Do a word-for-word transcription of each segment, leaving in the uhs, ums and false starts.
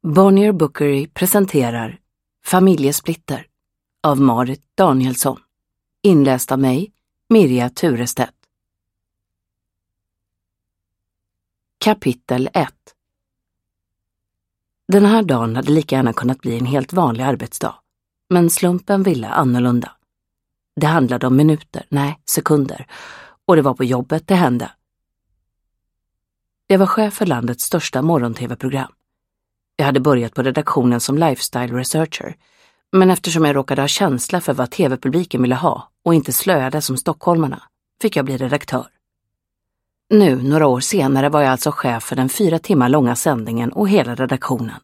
Bonnier Bookery presenterar Familjesplitter av Marit Danielsson. Inläst av mig, Mirja Turestedt. Kapitel ett. Den här dagen hade lika gärna kunnat bli en helt vanlig arbetsdag. Men slumpen ville annorlunda. Det handlade om minuter, nej, sekunder. Och det var på jobbet det hände. Jag var chef för landets största morgon-tv-program. Jag hade börjat på redaktionen som lifestyle researcher, men eftersom jag råkade ha känsla för vad tv-publiken ville ha och inte slöade som stockholmarna, fick jag bli redaktör. Nu, några år senare, var jag alltså chef för den fyra timmar långa sändningen och hela redaktionen.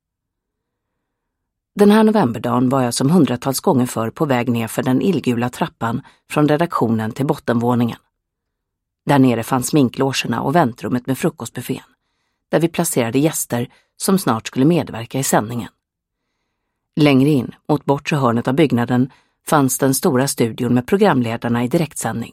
Den här novemberdagen var jag som hundratals gånger förr på väg ner för den illgula trappan från redaktionen till bottenvåningen. Där nere fanns sminklogerna och väntrummet med frukostbuffén, där vi placerade gäster som snart skulle medverka i sändningen. Längre in, mot bortre hörnet av byggnaden, fanns den stora studion med programledarna i direktsändning.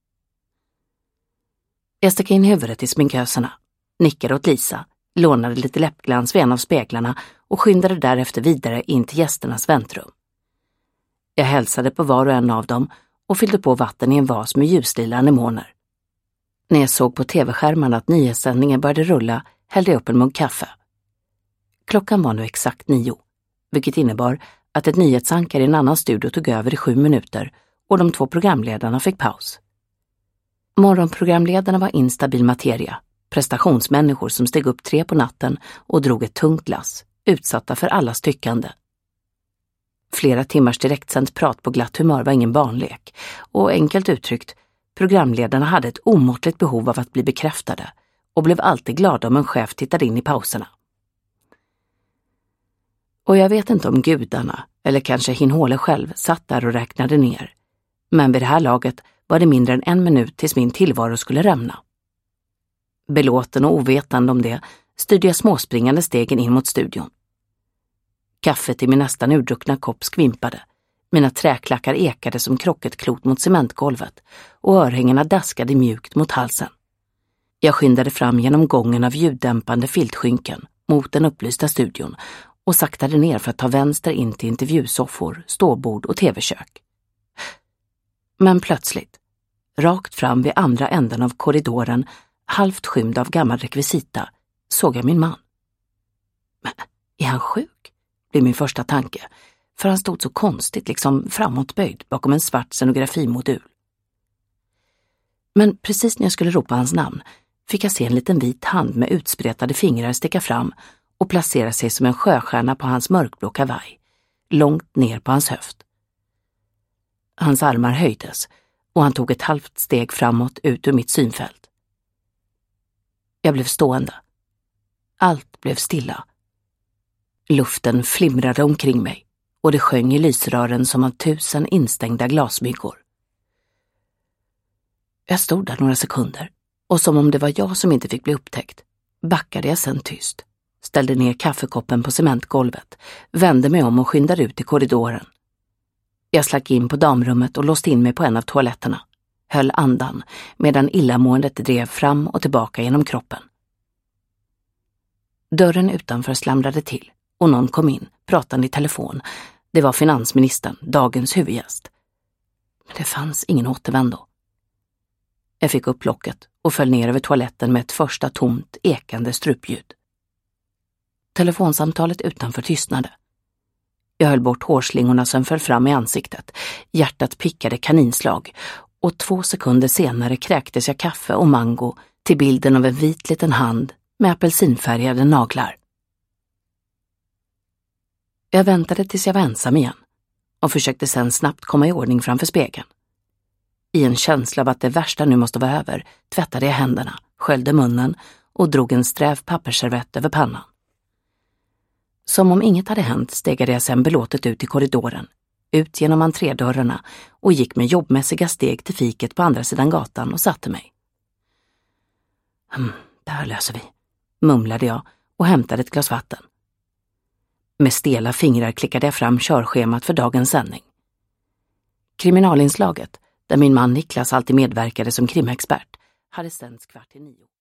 Jag stack in huvudet i sminköserna, nickade åt Lisa, lånade lite läppglans vid en av speglarna och skyndade därefter vidare in till gästernas väntrum. Jag hälsade på var och en av dem och fyllde på vatten i en vas med ljuslila anemoner. När jag såg på tv-skärmarna att nyhetssändningen började rulla hällde jag upp en mugg kaffe. Klockan var nu exakt nio, vilket innebar att ett nyhetsankare i en annan studio tog över i sju minuter och de två programledarna fick paus. Morgonprogramledarna var instabil materia, prestationsmänniskor som steg upp tre på natten och drog ett tungt lass, utsatta för allas tyckande. Flera timmars direktsänt prat på glatt humör var ingen barnlek, och enkelt uttryckt, programledarna hade ett omåttligt behov av att bli bekräftade och blev alltid glada om en chef tittade in i pauserna. Och jag vet inte om gudarna, eller kanske Hinhåle själv, satt där och räknade ner. Men vid det här laget var det mindre än en minut tills min tillvaro skulle rämna. Belåten och ovetande om det styrde jag småspringande stegen in mot studion. Kaffet i min nästan urdruckna kopp skvimpade. Mina träklackar ekade som krocketklot mot cementgolvet och örhängena daskade mjukt mot halsen. Jag skyndade fram genom gången av ljuddämpande filtskynken mot den upplysta studion och saktade ner för att ta vänster in till intervjusoffor, ståbord och tv-kök. Men plötsligt, rakt fram vid andra änden av korridoren, halvt skymd av gammal rekvisita, såg jag min man. Men är han sjuk? Blev min första tanke, för han stod så konstigt, liksom framåtböjd bakom en svart scenografimodul. Men precis när jag skulle ropa hans namn fick jag se en liten vit hand med utspretade fingrar sticka fram och placera sig som en sjöstjärna på hans mörkblå kavaj, långt ner på hans höft. Hans armar höjdes och han tog ett halvt steg framåt ut ur mitt synfält. Jag blev stående. Allt blev stilla. Luften flimrade omkring mig och det sjöng i lysrören som av tusen instängda glasmyggor. Jag stod där några sekunder och som om det var jag som inte fick bli upptäckt backade jag sen tyst, ställde ner kaffekoppen på cementgolvet, vände mig om och skyndade ut i korridoren. Jag slack in på damrummet och låste in mig på en av toaletterna, höll andan medan illamåendet drev fram och tillbaka genom kroppen. Dörren utanför slamrade till och någon kom in, pratande i telefon. Det var finansministern, dagens huvudgäst. Men det fanns ingen återvändo. Jag fick upp locket och föll ner över toaletten med ett första tomt, ekande strupljud. Telefonsamtalet utanför tystnade. Jag höll bort hårslingorna som föll fram i ansiktet. Hjärtat pickade kaninslag och två sekunder senare kräktes jag kaffe och mango till bilden av en vit liten hand med apelsinfärgade naglar. Jag väntade tills jag var ensam igen och försökte sen snabbt komma i ordning framför spegeln. I en känsla av att det värsta nu måste vara över tvättade jag händerna, sköljde munnen och drog en sträv pappersservett över pannan. Som om inget hade hänt stegade jag sen belåtet ut i korridoren, ut genom entrédörrarna och gick med jobbmässiga steg till fiket på andra sidan gatan och satte mig. Hm, det här löser vi, mumlade jag och hämtade ett glas vatten. Med stela fingrar klickade jag fram körschemat för dagens sändning. Kriminalinslaget, där min man Niklas alltid medverkade som krimexpert, hade sänds kvart i nio.